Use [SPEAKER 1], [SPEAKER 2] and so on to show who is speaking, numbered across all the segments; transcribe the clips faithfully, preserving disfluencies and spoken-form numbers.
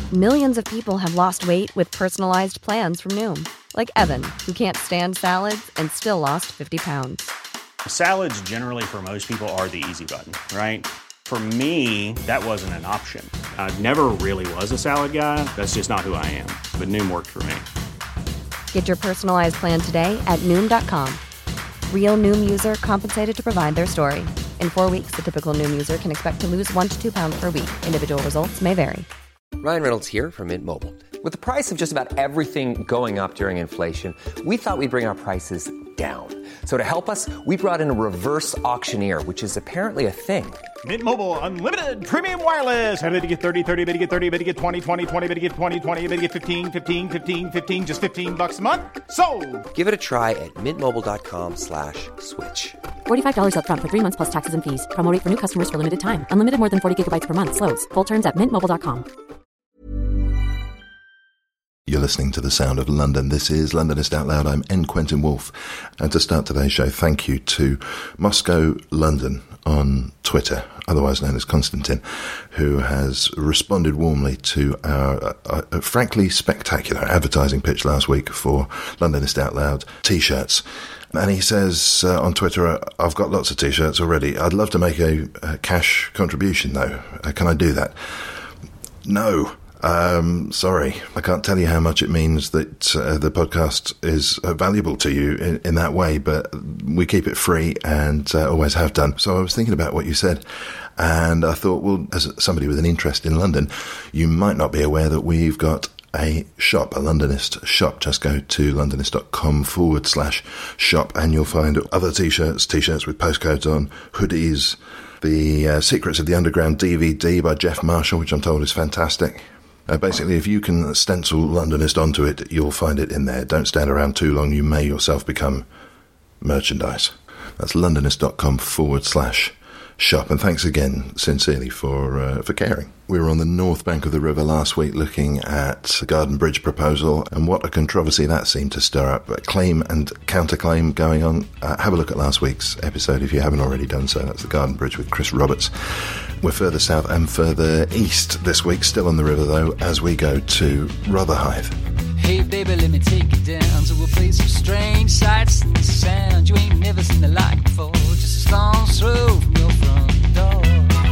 [SPEAKER 1] Millions of people have lost weight with personalized plans from Noom. Like Evan, who can't stand salads and still lost fifty pounds.
[SPEAKER 2] Salads generally for most people are the easy button, right? For me, that wasn't an option. I never really was a salad guy. That's just not who I am. But Noom worked for me.
[SPEAKER 1] Get your personalized plan today at Noom dot com. Real Noom user compensated to provide their story. In four weeks, the typical Noom user can expect to lose one to two pounds per week. Individual results may vary.
[SPEAKER 3] Ryan Reynolds here from Mint Mobile. With the price of just about everything going up during inflation, we thought we'd bring our prices down. So to help us, we brought in a reverse auctioneer, which is apparently a thing.
[SPEAKER 4] Mint Mobile Unlimited Premium Wireless. How to get thirty, thirty, how to get thirty, how to get twenty, twenty, twenty, how to get twenty, twenty, how to get fifteen, fifteen, fifteen, fifteen, just fifteen bucks a month? Sold!
[SPEAKER 3] Give it a try at mintmobile.com slash switch.
[SPEAKER 5] forty-five dollars up front for three months plus taxes and fees. Promo rate for new customers for limited time. Unlimited more than forty gigabytes per month. Slows full terms at mint mobile dot com.
[SPEAKER 6] You're listening to The Sound of London. This is Londonist Out Loud. I'm N. Quentin Woolf. And to start today's show, thank you to Moscow London on Twitter, otherwise known as Constantine, who has responded warmly to our, uh, uh, frankly, spectacular advertising pitch last week for Londonist Out Loud T-shirts. And he says uh, on Twitter, I've got lots of T-shirts already. I'd love to make a, a cash contribution, though. Uh, can I do that? No. Um, sorry, I can't tell you how much it means that uh, the podcast is uh, valuable to you in, in that way, but we keep it free and uh, always have done. So I was thinking about what you said, and I thought, well, as somebody with an interest in London, you might not be aware that we've got a shop, a Londonist shop. Just go to londonist.com forward slash shop, and you'll find other T-shirts, T-shirts with postcodes on, hoodies, the uh, Secrets of the Underground D V D by Jeff Marshall, which I'm told is fantastic. Uh, basically, if you can stencil Londonist onto it, you'll find it in there. Don't stand around too long. You may yourself become merchandise. That's londonist.com forward slash shop. And thanks again, sincerely, for uh, for caring. We were on the north bank of the river last week looking at the Garden Bridge proposal, and what a controversy that seemed to stir up. A claim and counterclaim going on. Uh, have a look at last week's episode if you haven't already done so. That's the Garden Bridge with Chris Roberts. We're further south and further east this week, still on the river though, as we go to Rotherhithe.
[SPEAKER 7] Hey baby, let me take you down to a place of strange sights and sounds. You ain't never seen the like before, just a stone's throw from your front door.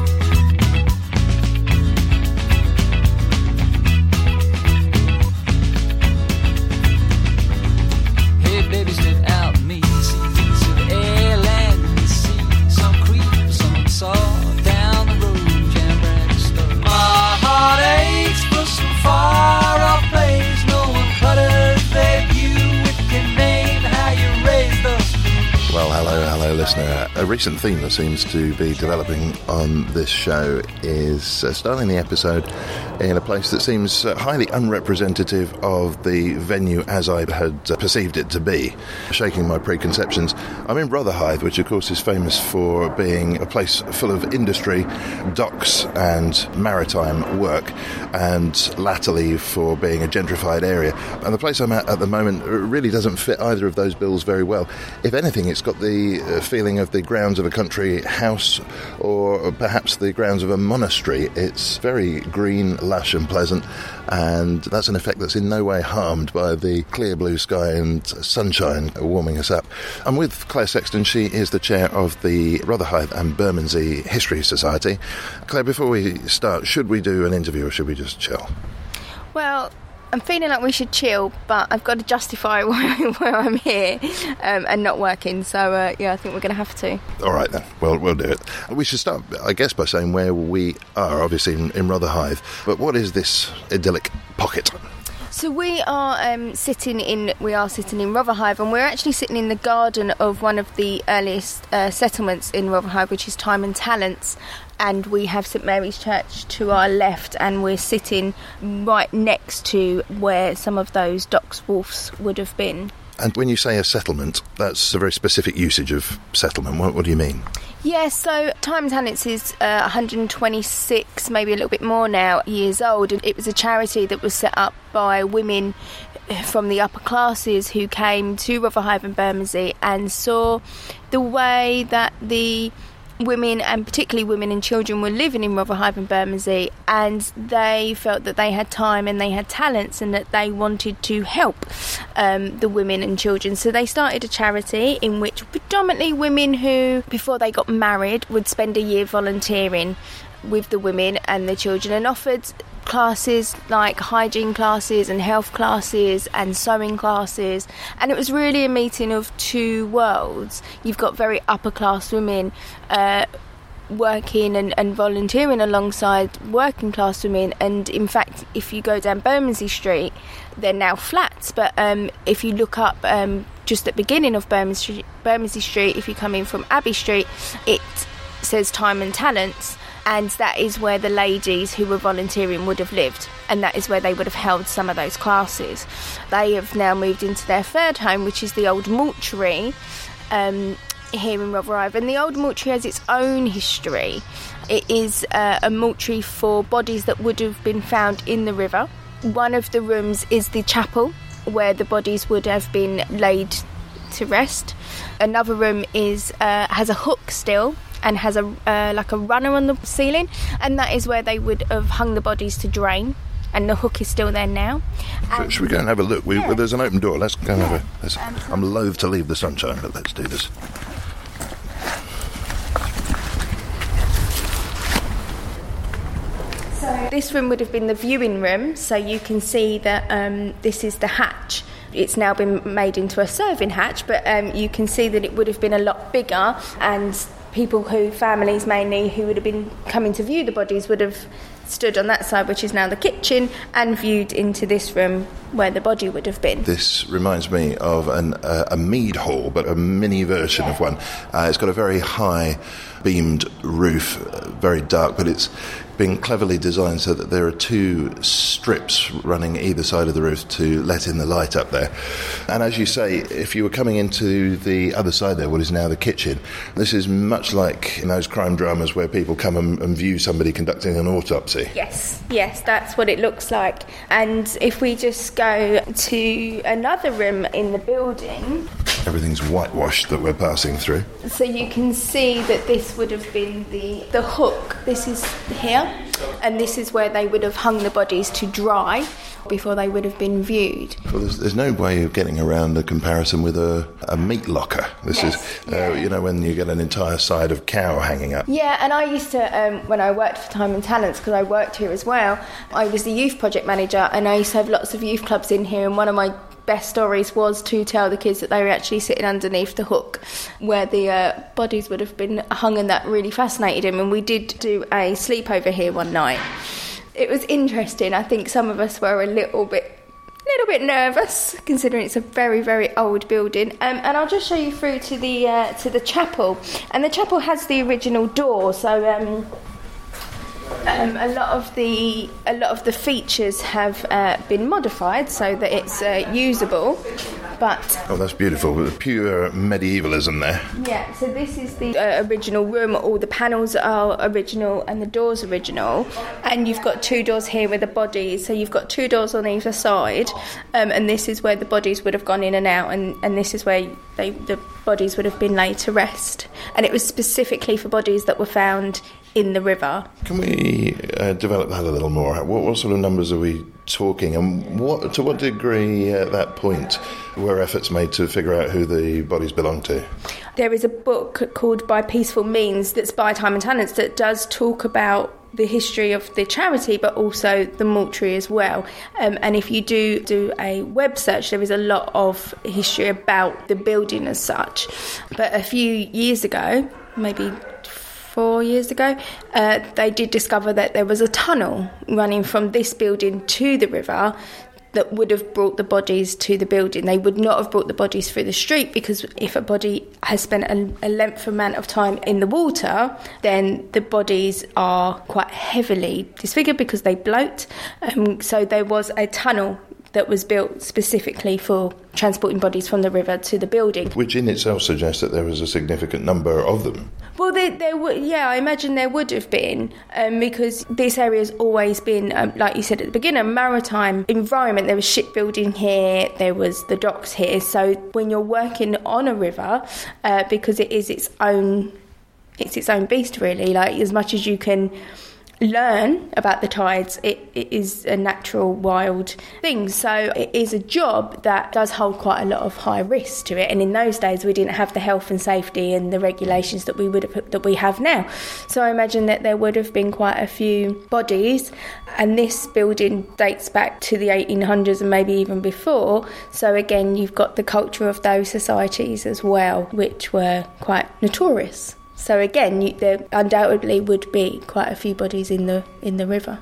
[SPEAKER 7] Hey baby, step out and me, see things of the air, land and the sea. Some creep, some saw down the road, jam brand store. My heart aches for some far off place. No one clutters their view with your name, how you raised us.
[SPEAKER 6] Well, hello, hello, listener. A recent theme that seems to be developing on this show is uh, starting the episode in a place that seems uh, highly unrepresentative of the venue as I had uh, perceived it to be. Shaking my preconceptions, I'm in Rotherhithe, which of course is famous for being a place full of industry, docks and maritime work, and latterly for being a gentrified area. And the place I'm at at the moment really doesn't fit either of those bills very well. If anything, it's got the uh, feeling of the grounds of a country house, or perhaps the grounds of a monastery. It's very green, lush and pleasant, and that's an effect that's in no way harmed by the clear blue sky and sunshine warming us up. I'm with Claire Sexton. She is the chair of the Rotherhithe and Bermondsey History Society. Claire, before we start, should we do an interview or should we just chill?
[SPEAKER 8] Well, I'm feeling like we should chill, but I've got to justify why, why I'm here um, and not working. So, uh, yeah, I think we're going to have to. All
[SPEAKER 6] right, then. Well, we'll do it. We should start, I guess, by saying where we are, obviously, in, in Rotherhithe. But what is this idyllic pocket?
[SPEAKER 8] So we are um, sitting in we are sitting in Rotherhithe, and we're actually sitting in the garden of one of the earliest uh, settlements in Rotherhithe, which is Time and Talents. And we have St Mary's Church to our left, and we're sitting right next to where some of those docks wharfs would have been.
[SPEAKER 6] And when you say a settlement, that's a very specific usage of settlement. What, what do you mean?
[SPEAKER 8] Yeah, so Time and Talents is uh, one hundred twenty-six, maybe a little bit more now, years old. And it was a charity that was set up by women from the upper classes who came to Rotherhithe and Bermondsey and saw the way that the women, and particularly women and children, were living in Rotherhithe and Bermondsey, and they felt that they had time and they had talents and that they wanted to help um, the women and children. So they started a charity in which predominantly women who, before they got married, would spend a year volunteering with the women and the children, and offered classes like hygiene classes and health classes and sewing classes. And it was really a meeting of two worlds. You've got very upper class women uh, working and, and volunteering alongside working class women, and in fact if you go down Bermondsey Street, they're now flats, but um, if you look up um, just at the beginning of Bermondsey, Bermondsey Street, if you come in from Abbey Street, it says Time and Talents. And that is where the ladies who were volunteering would have lived, and that is where they would have held some of those classes. They have now moved into their third home, which is the old mortuary um, here in Rotherhithe. And the old mortuary has its own history. It is uh, a mortuary for bodies that would have been found in the river. One of the rooms is the chapel, where the bodies would have been laid to rest. Another room is uh, has a hook still, and has a uh, like a runner on the ceiling, and that is where they would have hung the bodies to drain, and the hook is still there now.
[SPEAKER 6] So should we go and have a look? We, yeah. Well, there's an open door. Let's go and have a... Let's, I'm loath to leave the sunshine, but let's do this.
[SPEAKER 8] So this room would have been the viewing room, so you can see that um, this is the hatch. It's now been made into a serving hatch, but um, you can see that it would have been a lot bigger, and people who, families mainly, who would have been coming to view the bodies would have stood on that side, which is now the kitchen, and viewed into this room where the body would have been.
[SPEAKER 6] This reminds me of an, uh, a mead hall, but a mini version yeah. of one. Uh, it's got a very high beamed roof, uh, very dark, but it's been cleverly designed so that there are two strips running either side of the roof to let in the light up there. And as you say, if you were coming into the other side there, what is now the kitchen, this is much like in those crime dramas where people come and, and view somebody conducting an autopsy.
[SPEAKER 8] Yes, yes, that's what it looks like. And if we just go to another room in the building...
[SPEAKER 6] Everything's whitewashed that we're passing through.
[SPEAKER 8] So you can see that this would have been the, the hook. This is here, and this is where they would have hung the bodies to dry before they would have been viewed.
[SPEAKER 6] Well, there's, there's no way of getting around the comparison with a, a meat locker. This yes, is, uh, yeah. you know, when you get an entire side of cow hanging up.
[SPEAKER 8] Yeah, and I used to, um, when I worked for Time and Talents, because I worked here as well, I was the youth project manager, and I used to have lots of youth clubs in here, and one of my best stories was to tell the kids that they were actually sitting underneath the hook where the uh, bodies would have been hung, and that really fascinated him. And we did do a sleepover here one night. It was interesting. I think some of us were a little bit little bit nervous, considering it's a very, very old building. Um, and I'll just show you through to the uh, to the chapel. And the chapel has the original door, so um, Um, a lot of the a lot of the features have uh, been modified so that it's uh, usable, but
[SPEAKER 6] oh, that's beautiful, pure medievalism there.
[SPEAKER 8] Yeah, so this is the uh, original room. All the panels are original and the doors original, and you've got two doors here with the bodies. So you've got two doors on either side, um, and this is where the bodies would have gone in and out, and, and this is where they, the bodies would have been laid to rest. And it was specifically for bodies that were found in the river.
[SPEAKER 6] Can we uh, develop that a little more? What, what sort of numbers are we talking, and what, to what degree at that point were efforts made to figure out who the bodies belong to?
[SPEAKER 8] There is a book called By Peaceful Means that's by Time and Talents that does talk about the history of the charity, but also the mortuary as well. Um, and if you do do a web search, there is a lot of history about the building as such. But a few years ago, maybe four years ago, uh, they did discover that there was a tunnel running from this building to the river that would have brought the bodies to the building. They would not have brought the bodies through the street, because if a body has spent a, a length amount of time in the water, then the bodies are quite heavily disfigured because they bloat. Um, so there was a tunnel that was built specifically for transporting bodies from the river to the building.
[SPEAKER 6] Which in itself suggests that there was a significant number of them.
[SPEAKER 8] Well, there, there would, yeah, I imagine there would have been, um, because this area has always been, um, like you said at the beginning, a maritime environment. There was shipbuilding here, there was the docks here. So when you're working on a river, uh, because it is its own it's its own beast, really. Like, as much as you can learn about the tides, it, it is a natural wild thing. So it is a job that does hold quite a lot of high risk to it, and in those days we didn't have the health and safety and the regulations that we would have, that we have now. So I imagine that there would have been quite a few bodies, and this building dates back to the eighteen hundreds and maybe even before. So again, you've got the culture of those societies as well, which were quite notorious. So again, you, there undoubtedly would be quite a few bodies in the in the river.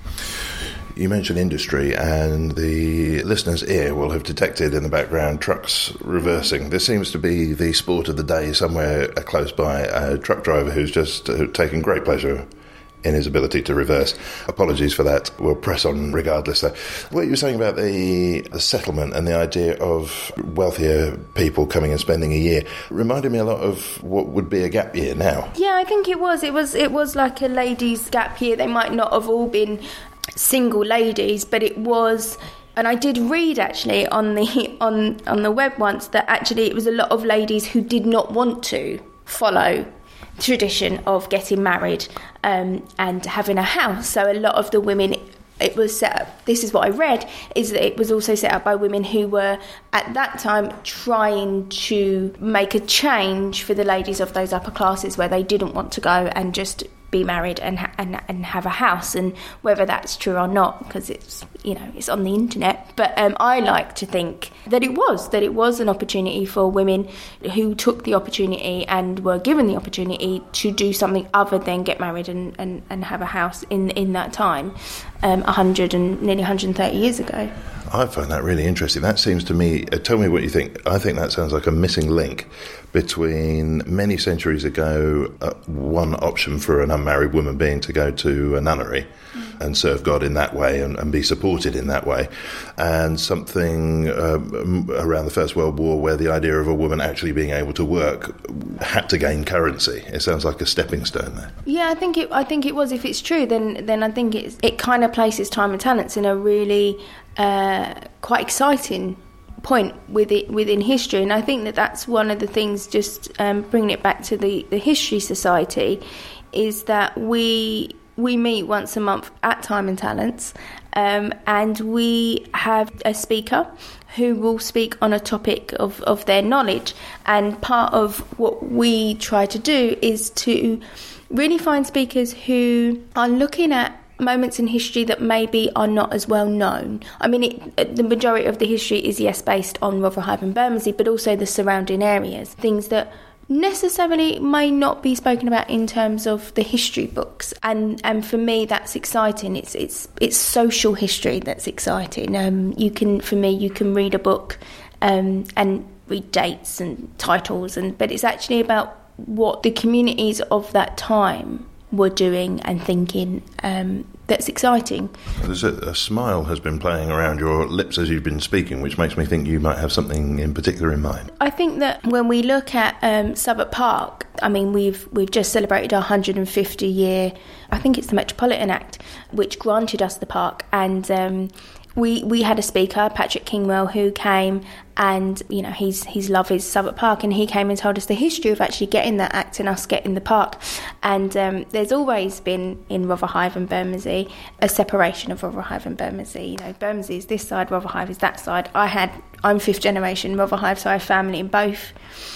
[SPEAKER 6] You mentioned industry, and the listener's ear will have detected in the background trucks reversing. This seems to be the sport of the day somewhere close by. A truck driver who's just uh, taken great pleasure in his ability to reverse. Apologies for that. We'll press on regardless, though. What you were saying about the, the settlement and the idea of wealthier people coming and spending a year reminded me a lot of what would be a gap year now.
[SPEAKER 8] Yeah, I think it was. It was. It was like a ladies' gap year. They might not have all been single ladies, but it was. And I did read actually on the on on the web once that actually it was a lot of ladies who did not want to follow tradition of getting married um, and having a house. So a lot of the women, it was set up, this is what I read, is that it was also set up by women who were at that time trying to make a change for the ladies of those upper classes where they didn't want to go and just be married and ha- and and have a house. And whether that's true or not, because it's, you know, it's on the internet, but um, I like to think that it was that it was an opportunity for women who took the opportunity and were given the opportunity to do something other than get married and, and, and have a house in in that time, um, one hundred and nearly one hundred thirty years ago.
[SPEAKER 6] I find that really interesting. That seems to me, uh, tell me what you think. I think that sounds like a missing link between many centuries ago, uh, one option for an unmarried woman being to go to a nunnery mm. and serve God in that way and, and be supported in that way, and something um, around the First World War where the idea of a woman actually being able to work had to gain currency. It sounds like a stepping stone there.
[SPEAKER 8] Yeah, I think it. I think it was. If it's true, then then I think it's, it kind of places time and talents in a really uh, quite exciting point with it within history. And I think that that's one of the things, just um, bringing it back to the, the History Society, is that we we meet once a month at Time and Talents, um, and we have a speaker who will speak on a topic of, of their knowledge. And part of what we try to do is to really find speakers who are looking at moments in history that maybe are not as well known. I mean, it, the majority of the history is, yes, based on Rotherhithe and Bermondsey, but also the surrounding areas, things that necessarily may not be spoken about in terms of the history books. And and for me, that's exciting. It's it's it's social history that's exciting. Um, you can, for me, you can read a book um, and read dates and titles, and but it's actually about what the communities of that time were doing and thinking. Um, that's exciting.
[SPEAKER 6] There's a, a smile has been playing around your lips as you've been speaking, which makes me think you might have something in particular in mind.
[SPEAKER 8] I think that when we look at um, Southwark Park, I mean, we've we've just celebrated our one hundred fifty year, I think it's the Metropolitan Act, which granted us the park, and um, we we had a speaker, Patrick Kingwell, who came, and you know he's his love is Southwark Park, and he came and told us the history of actually getting that act and us getting the park. And um, there's always been in Rotherhithe and Bermondsey a separation of Rotherhithe and Bermondsey. You know, Bermondsey is this side, Rotherhithe is that side. I had I'm fifth generation Rotherhithe, so I have family in both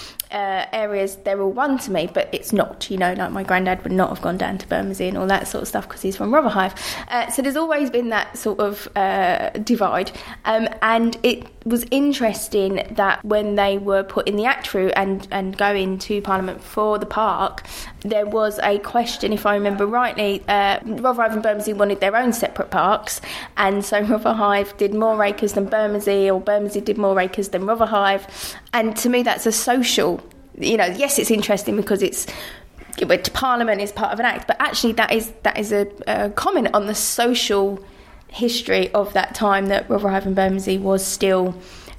[SPEAKER 8] Uh, areas. They're all one to me, but it's not, you know, like my granddad would not have gone down to Bermondsey and all that sort of stuff because he's from Rotherhithe. Uh, so there's always been that sort of uh, divide. Um, and it was interesting that when they were putting the Act through and, and going to Parliament for the park, there was a question, if I remember rightly, uh, Rotherhithe and Bermondsey wanted their own separate parks, and so Rotherhithe did more acres than Bermondsey, or Bermondsey did more acres than Rotherhithe. And to me, that's a social, you know, yes, it's interesting because it's it went to Parliament, is part of an act, but actually that is that is a, a comment on the social history of that time, that Rotherhithe and Bermondsey was still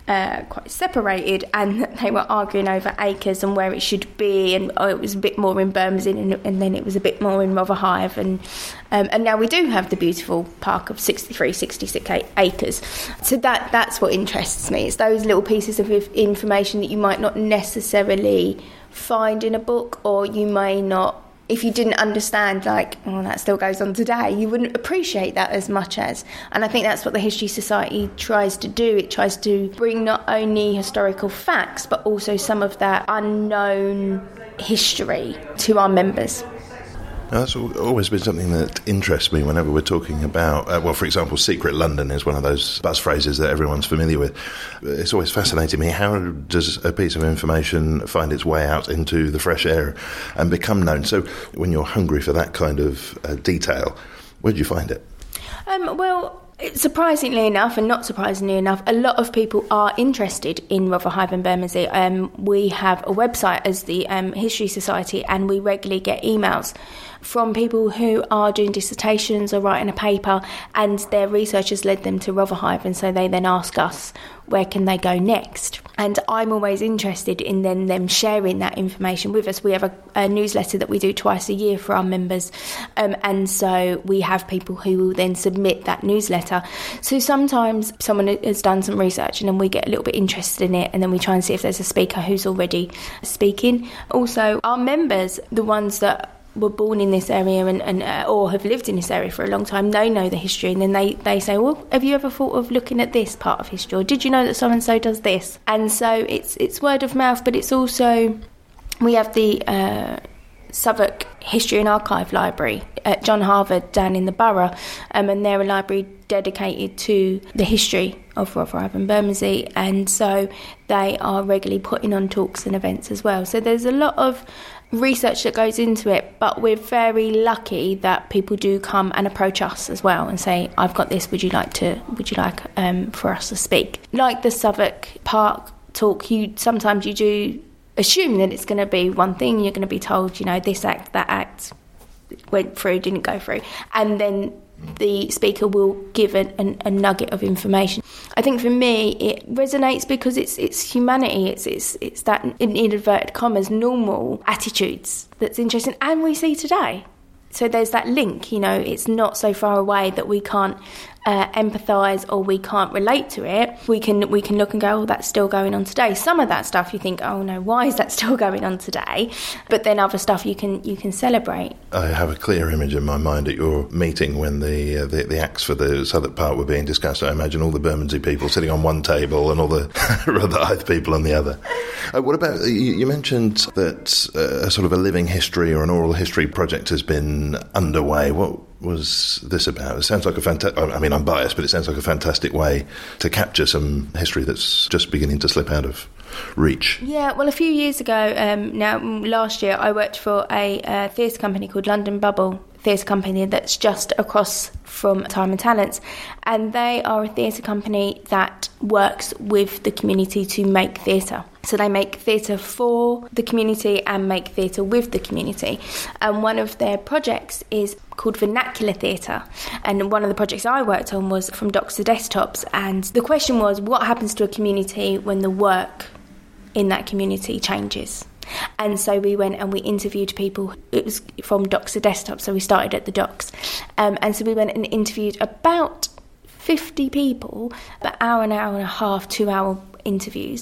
[SPEAKER 8] uh, quite separated, and they were arguing over acres and where it should be, and oh, it was a bit more in Bermondsey, and, and then it was a bit more in Rotherhithe, and um, and now we do have the beautiful park of sixty-three, sixty-six acres. So that that's what interests me. It's those little pieces of information that you might not necessarily find in a book, or you may not, if you didn't understand, like, oh, that still goes on today, you wouldn't appreciate that as much as. And I think that's what the History Society tries to do. It tries to bring not only historical facts, but also some of that unknown history to our members.
[SPEAKER 6] Now, that's always been something that interests me whenever we're talking about, uh, well, for example, Secret London is one of those buzz phrases that everyone's familiar with. It's always fascinated me, how does a piece of information find its way out into the fresh air and become known? So when you're hungry for that kind of uh, detail, where do you find it?
[SPEAKER 8] Um, well... Surprisingly enough, and not surprisingly enough, a lot of people are interested in Rotherhithe and Bermondsey. Um, we have a website as the um, History Society, and we regularly get emails from people who are doing dissertations or writing a paper, and their research has led them to Rotherhithe, and so they then ask us, where can they go next? And I'm always interested in then them sharing that information with us. We have a, a newsletter that we do twice a year for our members, um, and so we have people who will then submit that newsletter. So sometimes someone has done some research, and then we get a little bit interested in it, and then we try and see if there's a speaker who's already speaking. Also, our members, the ones that were born in this area and, and uh, or have lived in this area for a long time, they know the history, and then they, they say, well, have you ever thought of looking at this part of history, or did you know that so-and-so does this? And so it's it's word of mouth, but it's also, we have the uh, Southwark History and Archive Library at John Harvard down in the borough, um, and they're a library dedicated to the history of Rotherhithe and Bermondsey, and so they are regularly putting on talks and events as well. So there's a lot of research that goes into it, but we're very lucky that people do come and approach us as well and say, I've got this, would you like to would you like um, for us to speak? Like the Southwark Park talk, you sometimes you do assume that it's going to be one thing. You're going to be told, you know, this act, that act went through, didn't go through, and then the speaker will give a, a, a nugget of information. I think for me it resonates because it's it's humanity, it's it's it's that, in inverted commas, normal attitudes that's interesting, and we see today. So there's that link, you know, it's not so far away that we can't uh, empathise or we can't relate to it. We can we can look and go, oh, that's still going on today. Some of that stuff you think, oh no, why is that still going on today? But then other stuff you can you can celebrate. I
[SPEAKER 6] have a clear image in my mind at your meeting when the uh, the, the acts for the Southwark Park were being discussed. I imagine all the Bermondsey people sitting on one table and all the Rotherhithe people on the other. Uh, what about, you, you mentioned that uh, a sort of a living history or an oral history project has been underway. What was this about? It sounds like a fantastic, I mean, I'm biased, but it sounds like a fantastic way to capture some history that's just beginning to slip out of reach.
[SPEAKER 8] Yeah, well, a few years ago, um, now last year, I worked for a uh, theatre company called London Bubble theatre company that's just across from Time and Talents, and they are a theatre company that works with the community to make theatre. So they make theatre for the community and make theatre with the community. And one of their projects is called Vernacular Theatre. And one of the projects I worked on was From Docs to Desktops. And the question was, what happens to a community when the work in that community changes? And so we went and we interviewed people. It was from Docs to Desktops, so we started at the Docs. Um, and so we went and interviewed about fifty people, about an hour, an hour and a half, two-hour interviews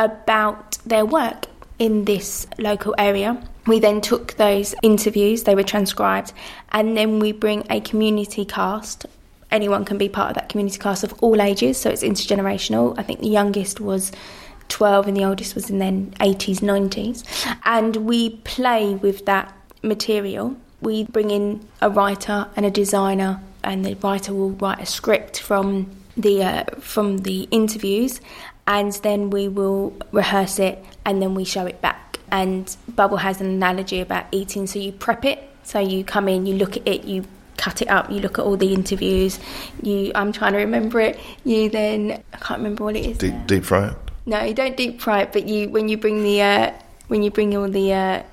[SPEAKER 8] about their work in this local area. We then took those interviews, they were transcribed, and then we bring a community cast. Anyone can be part of that community cast of all ages, so it's intergenerational. I think the youngest was twelve and the oldest was in their eighties, nineties. And we play with that material. We bring in a writer and a designer, and the writer will write a script from the uh, from the interviews, and then we will rehearse it, and then we show it back. And Bubble has an analogy about eating, so you prep it, so you come in, you look at it, you cut it up, you look at all the interviews, you I'm trying to remember it, you then, I can't remember what it is.
[SPEAKER 6] Deep, deep fry it?
[SPEAKER 8] No, you don't deep fry it, but you when you bring the, uh, when you bring all the, uh,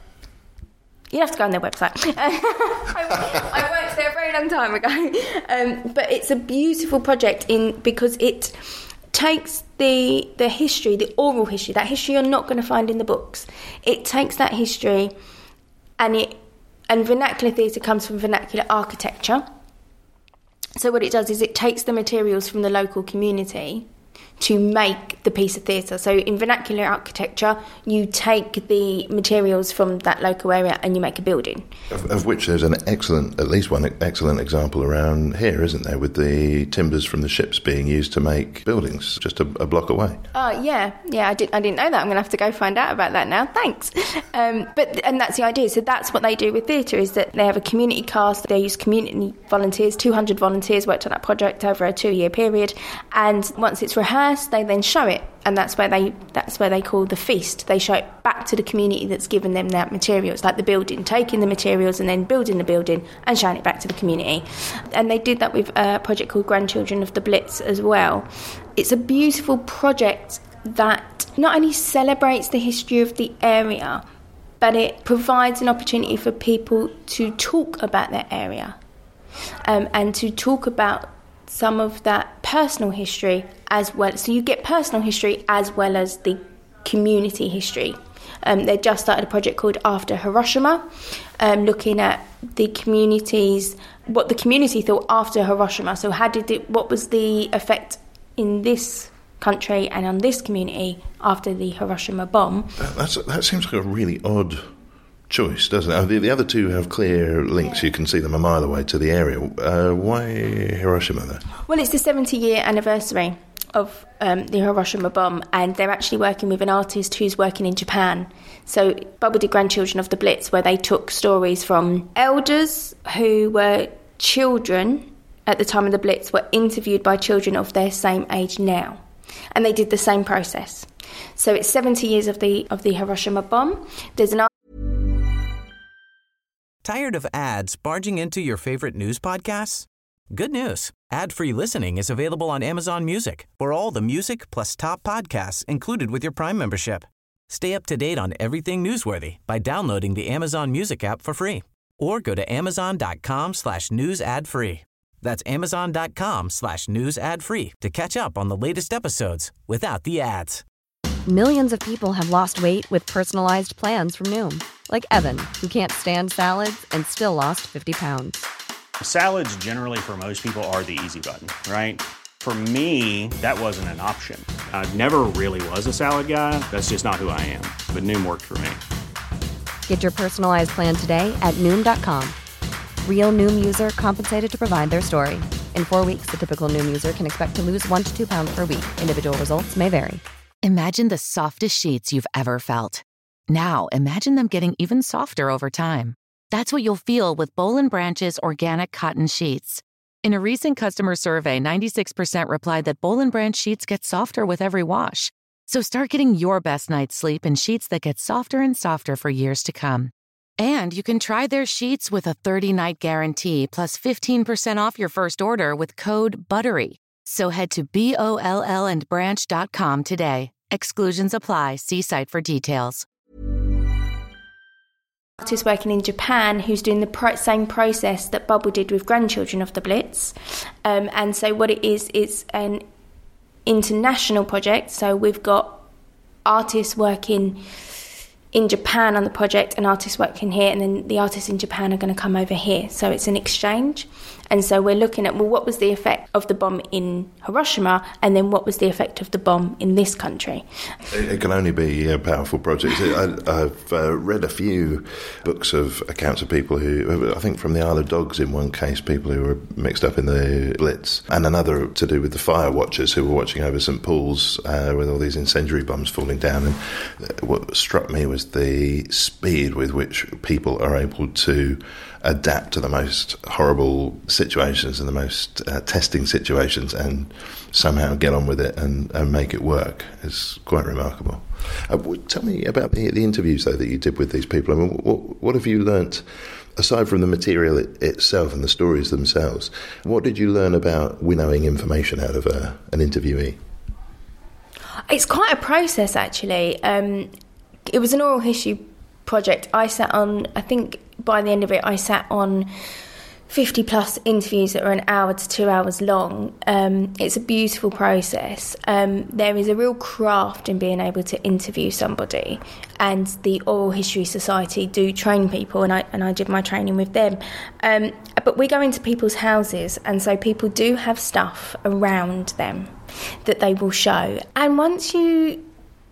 [SPEAKER 8] you have to go on their website. I, I worked there a very long time ago. Um, but it's a beautiful project in because it takes the the history, the oral history, that history you're not going to find in the books. It takes that history, and it and vernacular theatre comes from vernacular architecture. So what it does is it takes the materials from the local community to make the piece of theatre. So in vernacular architecture, you take the materials from that local area and you make a building.
[SPEAKER 6] Of, of which there's an excellent, at least one excellent example around here, isn't there, with the timbers from the ships being used to make buildings just a, a block away.
[SPEAKER 8] Oh, yeah. Yeah, I, did, I didn't know that. I'm going to have to go find out about that now. Thanks. Um, but And that's the idea. So that's what they do with theatre, is that they have a community cast. They use community volunteers. two hundred volunteers worked on that project over a two-year period. And once it's rehearsed, they then show it, and that's where they that's where they call the feast. They show it back to the community that's given them that materials, like the building, taking the materials and then building the building and showing it back to the community. And they did that with a project called Grandchildren of the Blitz as well. It's a beautiful project that not only celebrates the history of the area, but it provides an opportunity for people to talk about their area, um, and to talk about some of that personal history as well. So you get personal history as well as the community history. Um, they just started a project called After Hiroshima, um, looking at the communities, what the community thought after Hiroshima. So how did it, what was the effect in this country and on this community after the Hiroshima bomb?
[SPEAKER 6] That, that's, that seems like a really odd choice, doesn't it? The, the other two have clear links. You can see them a mile away to the area. Uh, why Hiroshima, though?
[SPEAKER 8] Well, it's the seventy-year anniversary of um, the Hiroshima bomb, and they're actually working with an artist who's working in Japan. So Bubble did Grandchildren of the Blitz, where they took stories from elders who were children at the time of the Blitz, were interviewed by children of their same age now. And they did the same process. So it's seventy years of the of the Hiroshima bomb. There's an
[SPEAKER 9] Tired of ads barging into your favorite news podcasts? Good news. Ad-free listening is available on Amazon Music for all the music plus top podcasts included with your Prime membership. Stay up to date on everything newsworthy by downloading the Amazon Music app for free or go to amazon.com slash news ad free. That's amazon.com slash news ad free to catch up on the latest episodes without the ads.
[SPEAKER 1] Millions of people have lost weight with personalized plans from Noom. Like Evan, who can't stand salads and still lost fifty pounds.
[SPEAKER 2] Salads generally for most people are the easy button, right? For me, that wasn't an option. I never really was a salad guy. That's just not who I am. But Noom worked for me.
[SPEAKER 1] Get your personalized plan today at Noom dot com. Real Noom user compensated to provide their story. In four weeks, the typical Noom user can expect to lose one to two pounds per week. Individual results may vary.
[SPEAKER 10] Imagine the softest sheets you've ever felt. Now, imagine them getting even softer over time. That's what you'll feel with Boll and Branch's organic cotton sheets. In a recent customer survey, ninety-six percent replied that Boll and Branch sheets get softer with every wash. So start getting your best night's sleep in sheets that get softer and softer for years to come. And you can try their sheets with a thirty-night guarantee plus fifteen percent off your first order with code BUTTERY. So head to B O L L and branch dot com today. Exclusions apply. See site for details.
[SPEAKER 8] Artist working in Japan who's doing the pro- same process that Bubble did with Grandchildren of the Blitz. Um, and so what it is, it's an international project. So we've got artists working in Japan on the project and artists working here, and then the artists in Japan are going to come over here. So it's an exchange. And so we're looking at, well, what was the effect of the bomb in Hiroshima, and then what was the effect of the bomb in this country?
[SPEAKER 6] It, it can only be a powerful project. I, I've uh, read a few books of accounts of people who, I think from the Isle of Dogs in one case, people who were mixed up in the Blitz, and another to do with the fire watchers who were watching over St Paul's uh, with all these incendiary bombs falling down. And what struck me was the speed with which people are able to adapt to the most horrible situations and the most uh, testing situations and somehow get on with it and, and make it work is quite remarkable. Uh, tell me about the, the interviews, though, that you did with these people. I mean, what, what have you learnt, aside from the material it, itself and the stories themselves, what did you learn about winnowing information out of a, an interviewee?
[SPEAKER 8] It's quite a process, actually. Um, it was an oral history project. I sat on, I think by the end of it, I sat on fifty plus interviews that are an hour to two hours long. Um, it's a beautiful process. Um, there is a real craft in being able to interview somebody, and the Oral History Society do train people, and I and I did my training with them. Um, but we go into people's houses, and so people do have stuff around them that they will show. And once you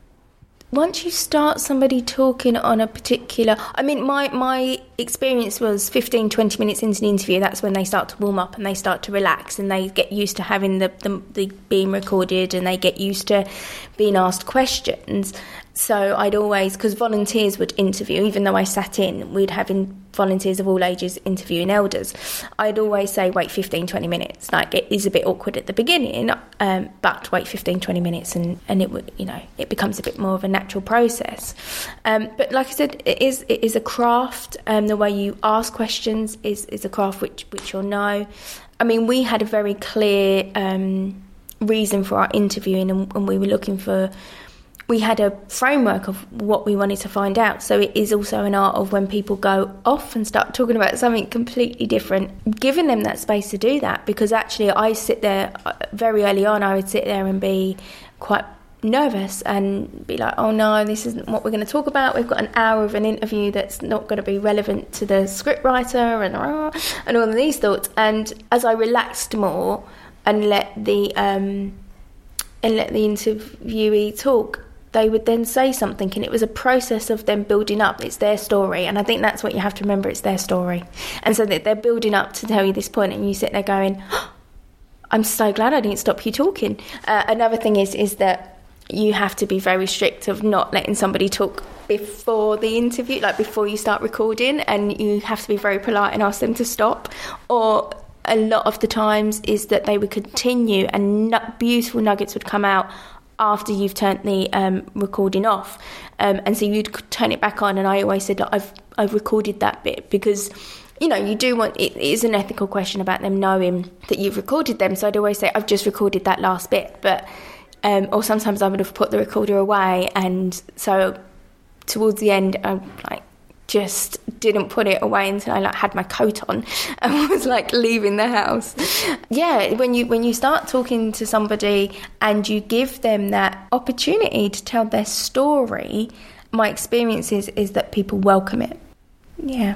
[SPEAKER 8] Once you start somebody talking on a particular... I mean, my, my experience was fifteen, twenty minutes into the interview, that's when they start to warm up and they start to relax and they get used to having the, the, the being recorded and they get used to being asked questions. So I'd always... Because volunteers would interview, even though I sat in, we'd have in, volunteers of all ages interviewing elders. I'd always say, wait fifteen, twenty minutes. Like, it is a bit awkward at the beginning, um, but wait fifteen, twenty minutes and, and it would, you know, it becomes a bit more of a natural process. Um, but like I said, it is it is a craft. Um, the way you ask questions is, is a craft which, which you'll know. I mean, we had a very clear um, reason for our interviewing, and, and we were looking for... We had a framework of what we wanted to find out. So it is also an art of when people go off and start talking about something completely different, giving them that space to do that. Because actually I sit there, very early on, I would sit there and be quite nervous and be like, oh no, this isn't what we're going to talk about. We've got an hour of an interview that's not going to be relevant to the scriptwriter and, and all of these thoughts. And as I relaxed more and let the, um, and let the interviewee talk, they would then say something, and it was a process of them building up. It's their story, and I think that's what you have to remember, it's their story. And so that they're building up to tell you this point, and you sit there going, oh, I'm so glad I didn't stop you talking. Uh, another thing is is that you have to be very strict of not letting somebody talk before the interview, like before you start recording, and you have to be very polite and ask them to stop. Or a lot of the times is that they would continue, and beautiful nuggets would come out after you've turned the um, recording off, um, and so you'd turn it back on. And I always said, I've I've recorded that bit, because you know you do want, it is an ethical question about them knowing that you've recorded them. So I'd always say, I've just recorded that last bit, but um, or sometimes I would have put the recorder away, and so towards the end I like just didn't put it away until I like had my coat on and was like leaving the house. Yeah, when you when you start talking to somebody and you give them that opportunity to tell their story, my experience is, is that people welcome it. Yeah.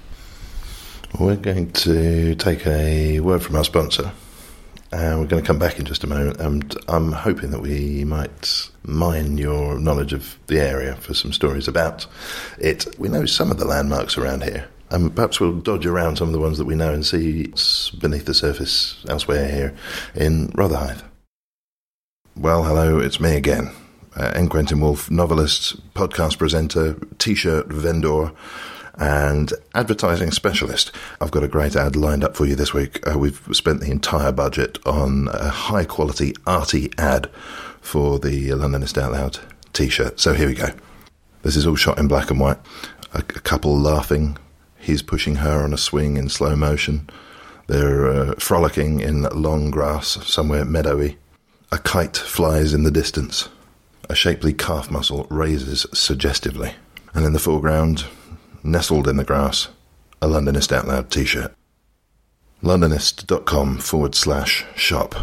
[SPEAKER 6] We're going to take a word from our sponsor, and we're going to come back in just a moment, and I'm hoping that we might mine your knowledge of the area for some stories about it. We know some of the landmarks around here, and perhaps we'll dodge around some of the ones that we know and see what's beneath the surface elsewhere here in Rotherhithe. Well, hello, it's me again, uh, N. Quentin Woolf, novelist, podcast presenter, T-shirt vendor, and advertising specialist. I've got a great ad lined up for you this week. Uh, we've spent the entire budget on a high-quality, arty ad for the Londonist Out Loud T-shirt. So here we go. This is all shot in black and white. A, a couple laughing. He's pushing her on a swing in slow motion. They're uh, frolicking in long grass, somewhere meadowy. A kite flies in the distance. A shapely calf muscle raises suggestively. And in the foreground, nestled in the grass, a Londonist Out Loud T-shirt. Londonist.com forward slash shop.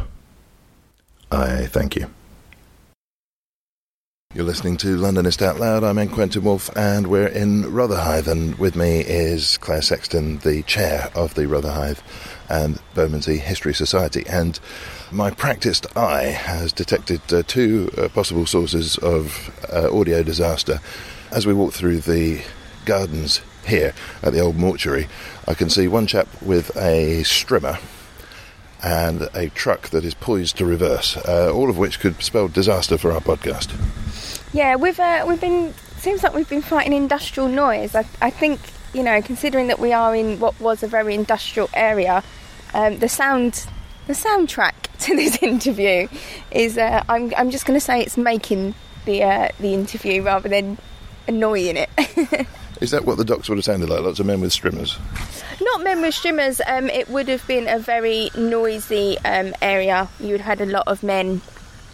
[SPEAKER 6] I thank you. You're listening to Londonist Out Loud. I'm N. Quentin Woolf, and we're in Rotherhithe, and with me is Claire Sexton, the chair of the Rotherhithe and Bermondsey History Society. And my practised eye has detected uh, two uh, possible sources of uh, audio disaster. As we walk through the gardens here at the old mortuary, I can see one chap with a strimmer and a truck that is poised to reverse, uh, all of which could spell disaster for our podcast.
[SPEAKER 8] Yeah, we've uh, we've been seems like we've been fighting industrial noise. I, I think, you know, considering that we are in what was a very industrial area, um, the sound the soundtrack to this interview is uh, I'm I'm just going to say it's making the uh, the interview rather than annoying it.
[SPEAKER 6] Is that what the docks would have sounded like? Lots of men with strimmers?
[SPEAKER 8] Not men with strimmers. Um, it would have been a very noisy um, area. You would have had a lot of men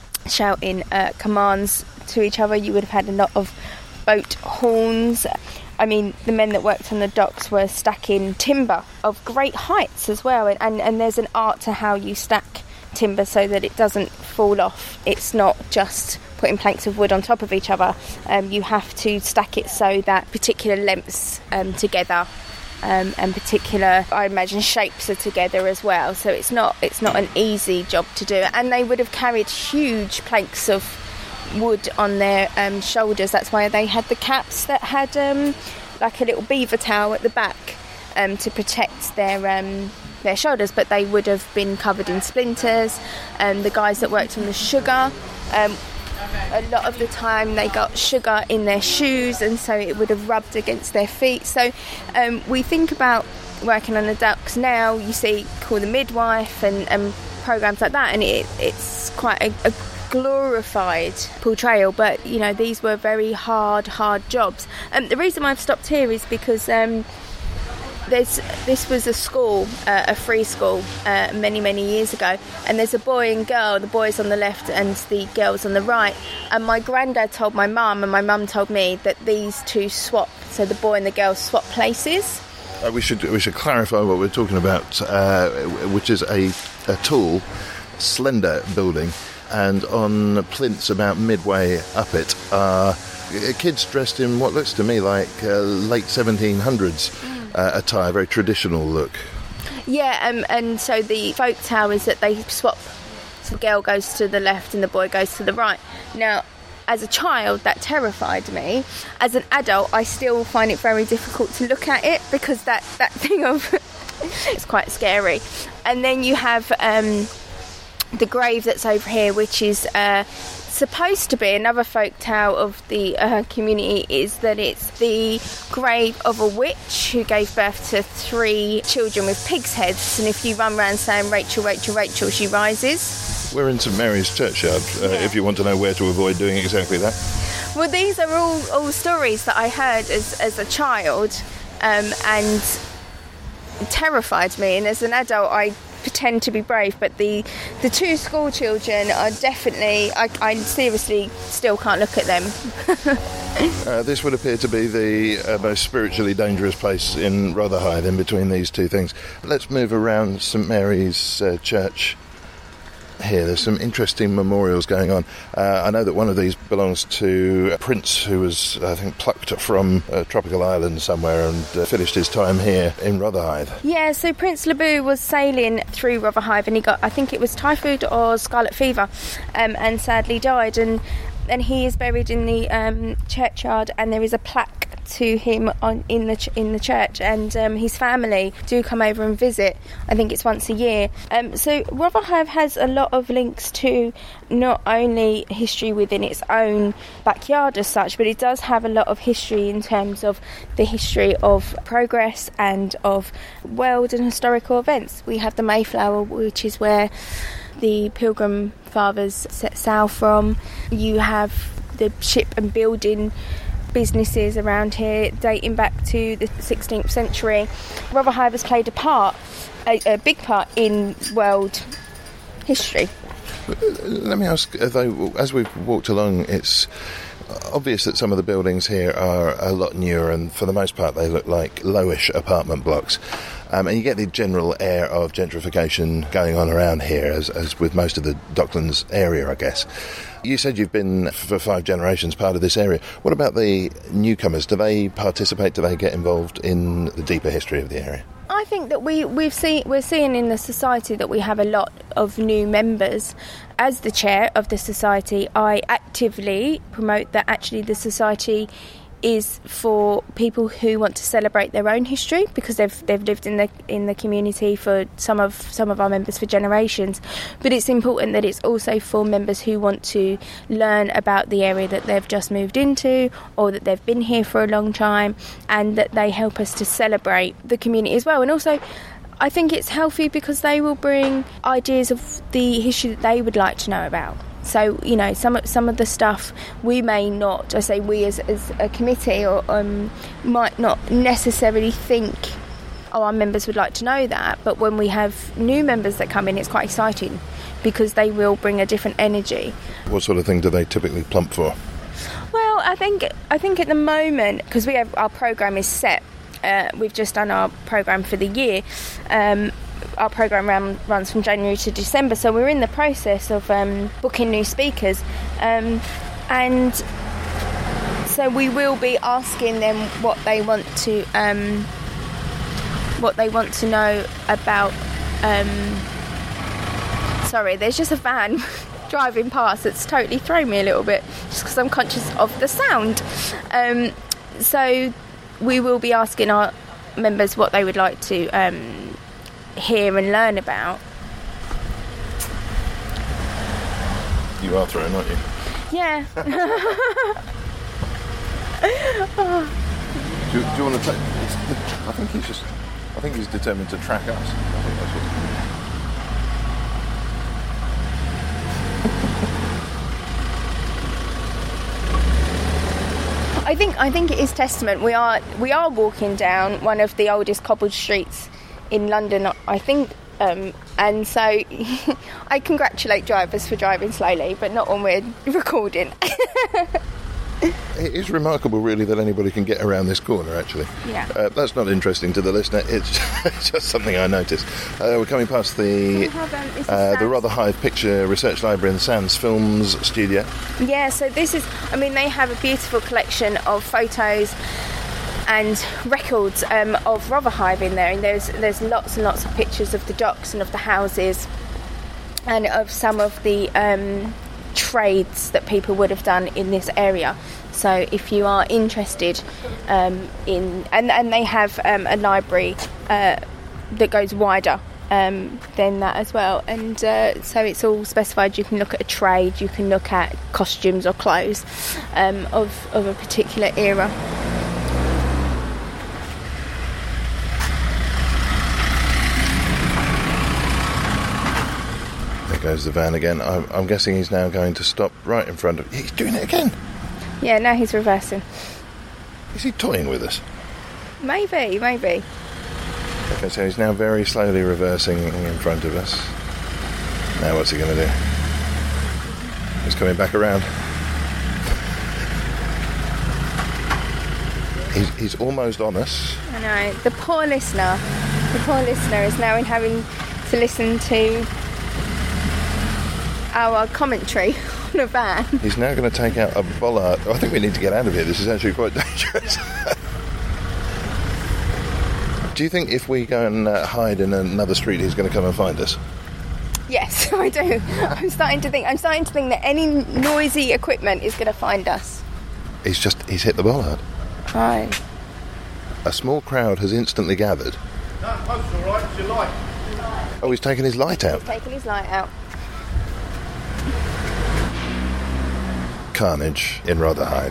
[SPEAKER 8] shouting uh, commands to each other. You would have had a lot of boat horns. I mean, the men that worked on the docks were stacking timber of great heights as well, and, and, and there's an art to how you stack timber so that it doesn't fall off. It's not just putting planks of wood on top of each other. Um, you have to stack it so that particular lengths um, together um, and particular, I imagine, shapes are together as well. So it's not it's not an easy job to do. And they would have carried huge planks of wood on their um, shoulders. That's why they had the caps that had um, like a little beaver tail at the back um, to protect their um, their shoulders, but they would have been covered in splinters. And um, the guys that worked on the sugar, um, a lot of the time they got sugar in their shoes, and so it would have rubbed against their feet. So um, we think about working on the docks now, you see Call the Midwife and, and programs like that, and it, it's quite a, a glorified portrayal, but you know, these were very hard hard jobs. And um, the reason I've stopped here is because um, there's this was a school, uh, a free school, uh, many many years ago, and there's a boy and girl. The boy's on the left and the girl's on the right. And my granddad told my mum, and my mum told me that these two swap. So the boy and the girl swap places.
[SPEAKER 6] Uh, we should we should clarify what we're talking about, uh, which is a, a tall, slender building. And on plinths about midway up it are kids dressed in what looks to me like uh, late seventeen hundreds uh, attire, very traditional look.
[SPEAKER 8] Yeah, um, and so the folk tale is that they swap. So the girl goes to the left and the boy goes to the right. Now, as a child, that terrified me. As an adult, I still find it very difficult to look at it because that, that thing of... it's quite scary. And then you have... Um, the grave that's over here, which is uh, supposed to be another folk tale of the uh, community, is that it's the grave of a witch who gave birth to three children with pig's heads, and if you run around saying Rachel, Rachel, Rachel, she rises.
[SPEAKER 6] We're in St Mary's churchyard, uh, yeah. If you want to know where to avoid doing exactly that.
[SPEAKER 8] Well, these are all, all stories that I heard as, as a child, um, and terrified me, and as an adult I pretend to be brave, but the the two school children are definitely, I, I seriously still can't look at them.
[SPEAKER 6] uh, this would appear to be the uh, most spiritually dangerous place in Rotherhithe, in between these two things. Let's move around St Mary's uh, Church here. There's some interesting memorials going on. Uh, I know that one of these belongs to a prince who was, I think, plucked from a tropical island somewhere and uh, finished his time here in Rotherhithe.
[SPEAKER 8] Yeah, so Prince Lebu was sailing through Rotherhithe and he got, I think it was typhoid or scarlet fever, um, and sadly died. And and he is buried in the um, churchyard, and there is a plaque to him on in the ch- in the church, and um, his family do come over and visit. I think it's once a year. Um, so Rotherhithe has a lot of links to not only history within its own backyard as such, but it does have a lot of history in terms of the history of progress and of world and historical events. We have the Mayflower, which is where the Pilgrim Fathers set sail from. You have the ship and building businesses around here dating back to the sixteenth century. Rotherhithe has played a part, a, a big part in world history.
[SPEAKER 6] Let me ask, though, as we've walked along, it's obvious that some of the buildings here are a lot newer, and for the most part they look like lowish apartment blocks. Um, and you get the general air of gentrification going on around here, as, as with most of the Docklands area, I guess. You said you've been, for five generations, part of this area. What about the newcomers? Do they participate? Do they get involved in the deeper history of the area?
[SPEAKER 8] I think that we, we've seen, we're seeing in the society that we have a lot of new members. As the chair of the society, I actively promote that actually the society is for people who want to celebrate their own history, because they've they've lived in the in the community for some of some of our members for generations. But it's important that it's also for members who want to learn about the area that they've just moved into, or that they've been here for a long time, and that they help us to celebrate the community as well. And also, I think it's healthy because they will bring ideas of the history that they would like to know about. So, you know, some some of the stuff we may not, I say we as, as a committee, or um, might not necessarily think, oh, our members would like to know that. But when we have new members that come in, it's quite exciting because they will bring a different energy.
[SPEAKER 6] What sort of thing do they typically plump for?
[SPEAKER 8] Well, I think I think at the moment, because we have our programme is set, uh, we've just done our programme for the year. Um, our programme run, runs from January to December, so we're in the process of um, booking new speakers, um, and so we will be asking them what they want to um, what they want to know about. Um, sorry, there's just a van driving past that's totally thrown me a little bit, just because I'm conscious of the sound. Um, so we will be asking our members what they would like to um, hear and learn about.
[SPEAKER 6] You are thrown, aren't you?
[SPEAKER 8] Yeah.
[SPEAKER 6] do, do you want to take? I think he's just. I think he's determined to track us. I think that's what.
[SPEAKER 8] I think I think it is testament. We are we are walking down one of the oldest cobbled streets in London, I think, um, and so I congratulate drivers for driving slowly, but not when we're recording.
[SPEAKER 6] It is remarkable, really, that anybody can get around this corner, actually.
[SPEAKER 8] Yeah.
[SPEAKER 6] Uh, that's not interesting to the listener. It's just something I noticed. Uh, we're coming past the
[SPEAKER 8] have, um, is this
[SPEAKER 6] uh, the
[SPEAKER 8] Sands?
[SPEAKER 6] Rotherhithe Picture Research Library and Sands Films Studio.
[SPEAKER 8] Yeah, so this is, I mean, they have a beautiful collection of photos and records um, of Rotherhithe in there, and there's there's lots and lots of pictures of the docks and of the houses and of some of the um, trades that people would have done in this area. So if you are interested um, in, and, and they have um, a library uh, that goes wider um, than that as well, and uh, so it's all specified. You can look at a trade, you can look at costumes or clothes um, of, of a particular era.
[SPEAKER 6] There goes the van again. I'm, I'm guessing he's now going to stop right in front of... He's doing it again!
[SPEAKER 8] Yeah, now he's reversing.
[SPEAKER 6] Is he toying with us?
[SPEAKER 8] Maybe, maybe.
[SPEAKER 6] Okay, so he's now very slowly reversing in front of us. Now what's he going to do? He's coming back around. He's, he's almost on us.
[SPEAKER 8] I know. The poor listener, the poor listener is now in having to listen to our commentary on a van.
[SPEAKER 6] He's now going to take out a bollard. Oh, I think we need to get out of here. This is actually quite dangerous. Do you think if we go and uh, hide in another street, he's going to come and find us?
[SPEAKER 8] Yes, I do. I'm starting to think. I'm starting to think that any noisy equipment is going to find us.
[SPEAKER 6] He's just. He's hit the bollard.
[SPEAKER 8] Right.
[SPEAKER 6] A small crowd has instantly gathered.
[SPEAKER 4] No, that's all right. It's your light.
[SPEAKER 6] Oh, he's taken his light out.
[SPEAKER 8] He's taken his light out.
[SPEAKER 6] Carnage in Rotherhithe.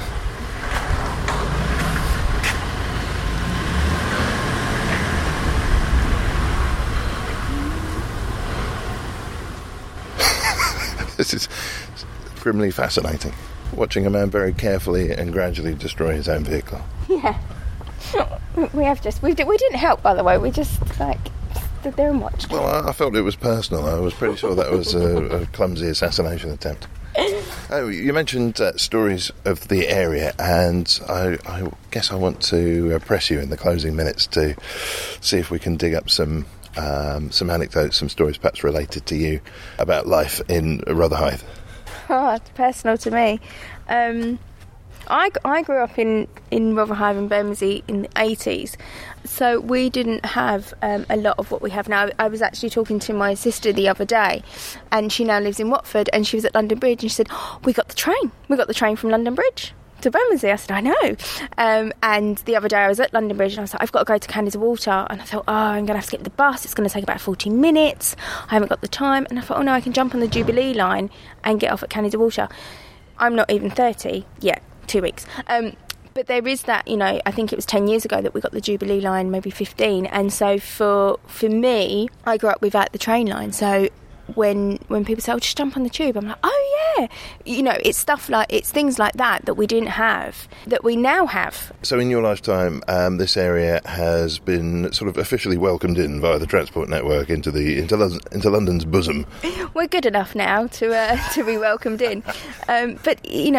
[SPEAKER 6] This is grimly fascinating. Watching a man very carefully and gradually destroy his own vehicle.
[SPEAKER 8] Yeah. We have just... We, did, we didn't help, by the way. We just, like, stood there and watched.
[SPEAKER 6] Well, I, I felt it was personal. I was pretty sure that was a, a clumsy assassination attempt. Oh, you mentioned uh, stories of the area, and I, I guess I want to uh, press you in the closing minutes to see if we can dig up some um, some anecdotes, some stories perhaps related to you about life in Rotherhithe.
[SPEAKER 8] Oh, it's personal to me. Um, I, I grew up in, in Rotherhithe and Bermondsey in the eighties, so we didn't have um, a lot of what we have now. I was actually talking to my sister the other day, and she now lives in Watford, and she was at London Bridge, and she said, oh, we got the train. We got the train from London Bridge to Bermondsey. I said, I know. Um, and the other day I was at London Bridge, and I was like, I've got to go to Canada Water, and I thought, oh, I'm going to have to get the bus. It's going to take about fourteen minutes. I haven't got the time. And I thought, oh, no, I can jump on the Jubilee line and get off at Canada Water. I'm not even thirty yet. Two weeks. Um, but there is that, you know, I think it was ten years ago that we got the Jubilee line, maybe fifteen. And so for for me, I grew up without the train line. So when when people say, oh, just jump on the tube, I'm like, oh, yeah. You know, it's stuff like, it's things like that that we didn't have, that we now have.
[SPEAKER 6] So in your lifetime, um, this area has been sort of officially welcomed in via the Transport Network into the into, Lo- into London's bosom.
[SPEAKER 8] We're good enough now to uh, to be welcomed in. Um, but, you know,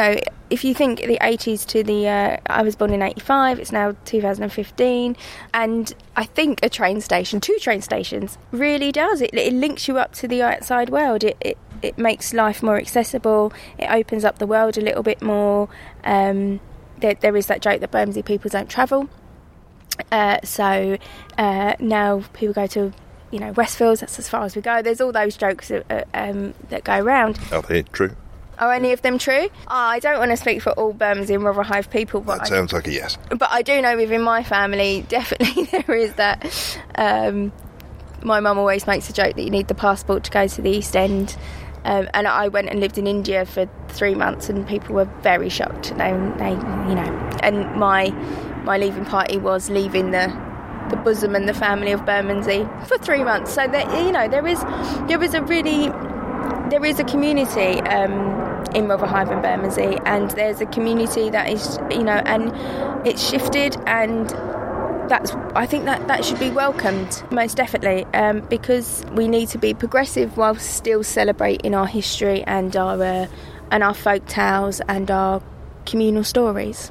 [SPEAKER 8] if you think the eighties to the, uh, I was born in eighty-five, it's now two thousand fifteen, and I think a train station, two train stations, really does. It, it links you up to the outside world. It, it it makes life more accessible. It opens up the world a little bit more. Um, there, there is that joke that Bermondsey people don't travel. Uh, so uh, now people go to, you know, Westfields, that's as far as we go. There's all those jokes that, uh, um, that go around.
[SPEAKER 6] Are they true?
[SPEAKER 8] Are any of them true? Oh, I don't want to speak for all Bermondsey and Rotherhithe people. But
[SPEAKER 6] that sounds I, like a yes.
[SPEAKER 8] But I do know within my family, definitely there is that. Um, my mum always makes a joke that you need the passport to go to the East End. Um, and I went and lived in India for three months and people were very shocked. They, they you know, and my my leaving party was leaving the the bosom and the family of Bermondsey for three months. So that, you know, there is there is a really there is a community um, in Rotherhithe and Bermondsey, and there's a community that is, you know, and it's shifted, and that's I think that that should be welcomed most definitely, um, because we need to be progressive while still celebrating our history and our uh, and our folk tales and our communal stories.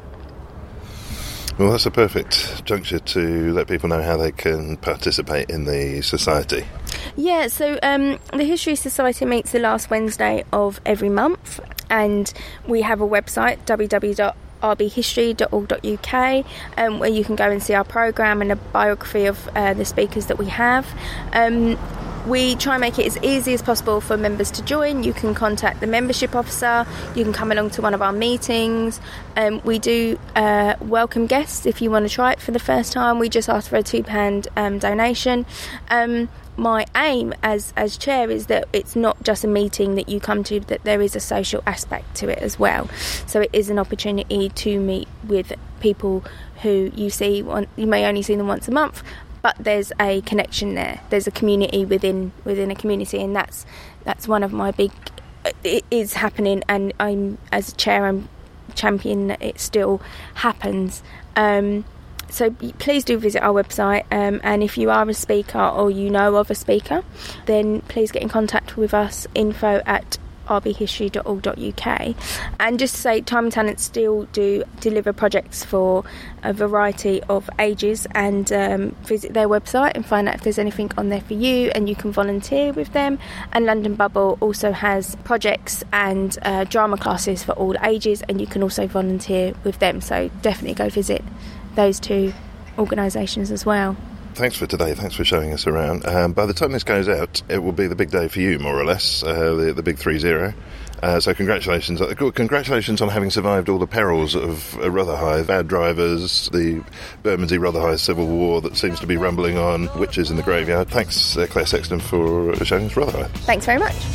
[SPEAKER 6] Well, that's a perfect juncture to let people know how they can participate in the society.
[SPEAKER 8] Yeah, so um, the History Society meets the last Wednesday of every month, and we have a website, w w w dot r b history dot org dot u k, um, where you can go and see our programme and a biography of uh, the speakers that we have. Um, we try and make it as easy as possible for members to join. You can contact the membership officer, you can come along to one of our meetings. Um, we do uh, welcome guests if you want to try it for the first time. We just ask for a two pound um, donation. Um, my aim as as chair is that it's not just a meeting that you come to, that there is a social aspect to it as well. So it is an opportunity to meet with people who you see one, you may only see them once a month, but there's a connection there. There's a community within within a community, and that's that's one of my big. It is happening, and I'm as a chair, I'm championing that it still happens. Um, so please do visit our website, um, and if you are a speaker or you know of a speaker, then please get in contact with us. Info at r b history dot org dot u k. And just to say, Time and Talent still do deliver projects for a variety of ages, and um, visit their website and find out if there's anything on there for you, and you can volunteer with them. And London Bubble also has projects and uh, drama classes for all ages, and you can also volunteer with them, so definitely go visit those two organisations as well.
[SPEAKER 6] Thanks for today. Thanks for showing us around. Um, by the time this goes out, it will be the big day for you, more or less, uh, the, the big three zero. Uh, so congratulations. Congratulations on having survived all the perils of uh, Rotherhithe, bad drivers, the Bermondsey-Rotherhithe civil war that seems to be rumbling on, witches in the graveyard. Thanks, uh, Claire Sexton, for showing us Rotherhithe.
[SPEAKER 8] Thanks very much.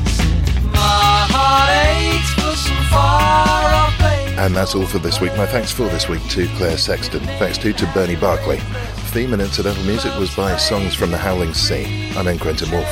[SPEAKER 7] My heart aches for some far-off place.
[SPEAKER 6] And that's all for this week. My thanks for this week to Claire Sexton. Thanks too to Bernie Barclay. Theme and incidental music was by Songs from the Howling Sea. I'm N. Quentin Wolfe.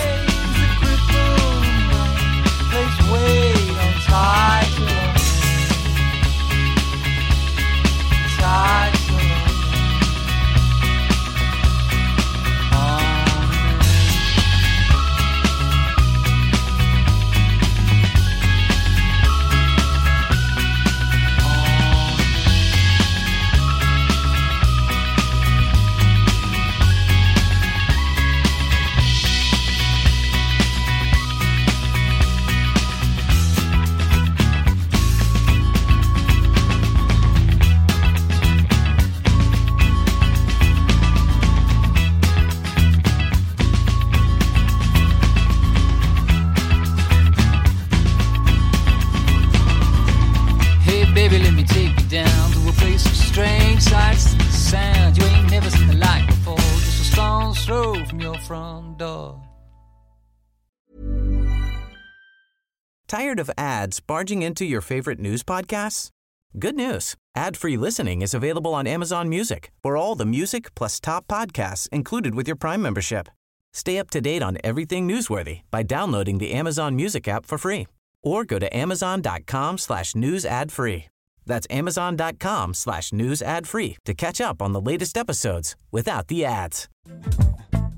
[SPEAKER 9] Tired of ads barging into your favorite news podcasts? Good news. Ad-free listening is available on Amazon Music for all the music plus top podcasts included with your Prime membership. Stay up to date on everything newsworthy by downloading the Amazon Music app for free or go to amazon.com slash news ad free. That's amazon.com slash news ad free to catch up on the latest episodes without the ads.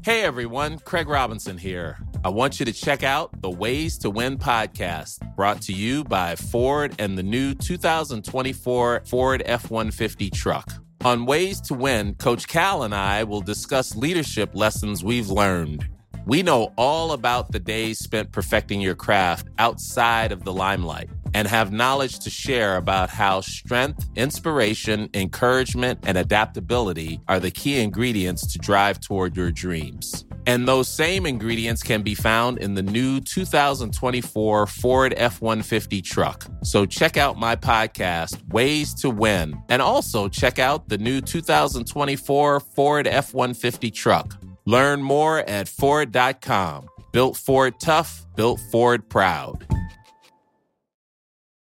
[SPEAKER 11] Hey everyone, Craig Robinson here. I want you to check out the Ways to Win podcast, brought to you by Ford and the new two thousand twenty-four Ford F one fifty truck. On Ways to Win, Coach Cal and I will discuss leadership lessons we've learned. We know all about the days spent perfecting your craft outside of the limelight and have knowledge to share about how strength, inspiration, encouragement, and adaptability are the key ingredients to drive toward your dreams. And those same ingredients can be found in the new two thousand twenty-four Ford F one fifty truck. So check out my podcast, Ways to Win, and also check out the new two thousand twenty-four Ford F one fifty truck. Learn more at Ford dot com. Built Ford tough, built Ford proud.